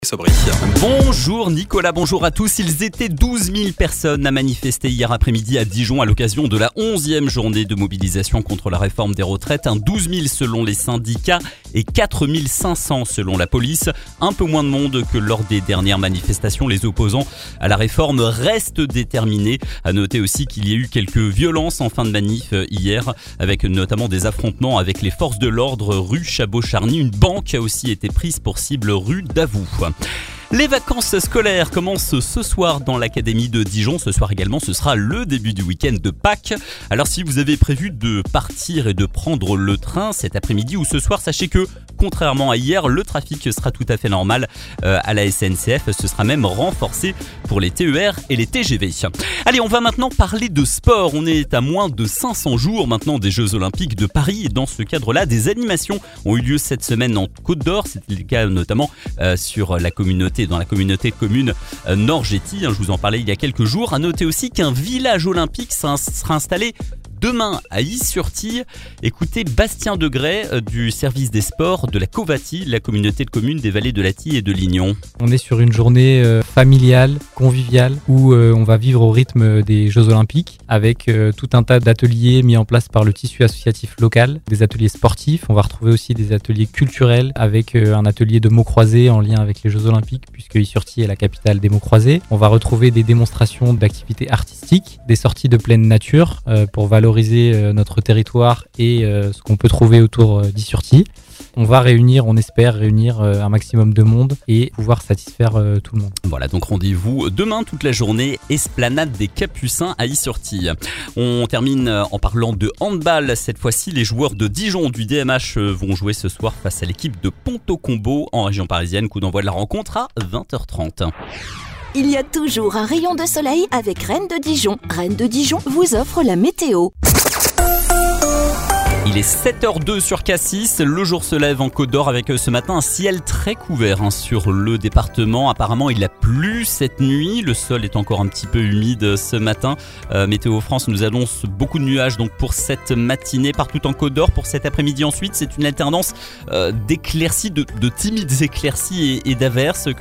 Sobry. Bonjour Nicolas, bonjour à tous. Ils étaient 12 000 personnes à manifester hier après-midi à Dijon à l'occasion de la 11e journée de mobilisation contre la réforme des retraites. 12 000 selon les syndicats et 4 500 selon la police. Un peu moins de monde que lors des dernières manifestations. Les opposants à la réforme restent déterminés. À noter aussi qu'il y a eu quelques violences en fin de manif hier, avec notamment des affrontements avec les forces de l'ordre rue Chabot-Charny. Une banque a aussi été prise pour cible rue Davout. Les vacances scolaires commencent ce soir dans l'académie de Dijon. Ce soir également, ce sera le début du week-end de Pâques. Alors si vous avez prévu de partir et de prendre le train cet après-midi ou ce soir, sachez que contrairement à hier, le trafic sera tout à fait normal à la SNCF. Ce sera même renforcé pour les TER et les TGV. Allez, on va maintenant parler de sport. On est à moins de 500 jours maintenant des Jeux Olympiques de Paris. Et dans ce cadre-là, des animations ont eu lieu cette semaine en Côte d'Or. C'était le cas notamment dans la communauté de communes Nord-Getty. Je vous en parlais il y a quelques jours. À noter aussi qu'un village olympique sera installé demain à Is-sur-Tille. Écoutez Bastien Degray du service des sports de la Covati, la communauté de communes des vallées de la Tille et de Lignon. On est sur une journée familiale, conviviale, où on va vivre au rythme des Jeux Olympiques avec tout un tas d'ateliers mis en place par le tissu associatif local, des ateliers sportifs. On va retrouver aussi des ateliers culturels avec un atelier de mots croisés en lien avec les Jeux Olympiques puisque Is-sur-Tille est la capitale des mots croisés. On va retrouver des démonstrations d'activités artistiques, des sorties de pleine nature pour valoriser notre territoire et ce qu'on peut trouver autour d'Is-sur-Tille. On espère réunir un maximum de monde et pouvoir satisfaire tout le monde. Voilà, donc rendez-vous demain toute la journée, esplanade des Capucins à Is-sur-Tille. On termine en parlant de handball. Cette fois-ci, les joueurs de Dijon du DMH vont jouer ce soir face à l'équipe de Ponto-Combo en région parisienne. Coup d'envoi de la rencontre à 20h30. Il y a toujours un rayon de soleil avec Rennes de Dijon. Rennes de Dijon vous offre la météo. Il est 7h02 sur Cassis, le jour se lève en Côte d'Or avec ce matin un ciel très couvert sur le département. Apparemment il a plu cette nuit, le sol est encore un petit peu humide ce matin. Météo France nous annonce beaucoup de nuages donc pour cette matinée partout en Côte d'Or. Pour cet après-midi ensuite, c'est une alternance d'éclaircies, de timides éclaircies et d'averses que